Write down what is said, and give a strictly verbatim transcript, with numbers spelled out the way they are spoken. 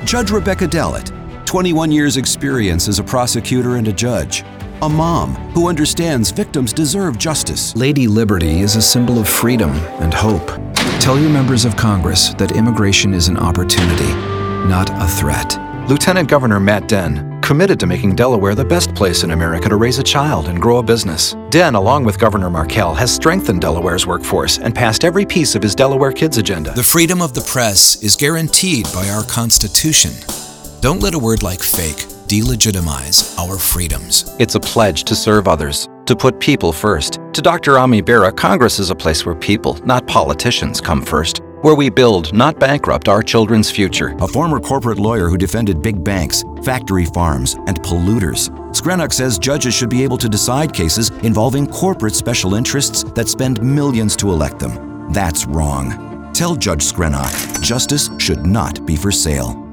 Judge Rebecca Dellett, twenty-one years experience as a prosecutor and a judge. A mom who understands victims deserve justice. Lady Liberty is a symbol of freedom and hope. Tell your members of Congress that immigration is an opportunity, not a threat. Lieutenant Governor Matt Dehn, committed to making Delaware the best place in America to raise a child and grow a business. Dehn, along with Governor Markell, has strengthened Delaware's workforce and passed every piece of his Delaware Kids agenda. The freedom of the press is guaranteed by our Constitution. Don't let a word like fake delegitimize our freedoms. It's a pledge to serve others, to put people first. To Doctor Ami Bera, Congress is a place where people, not politicians, come first. Where we build, not bankrupt, our children's future. A former corporate lawyer who defended big banks, factory farms, and polluters. Skrenak says judges should be able to decide cases involving corporate special interests that spend millions to elect them. That's wrong. Tell Judge Skrenak, justice should not be for sale.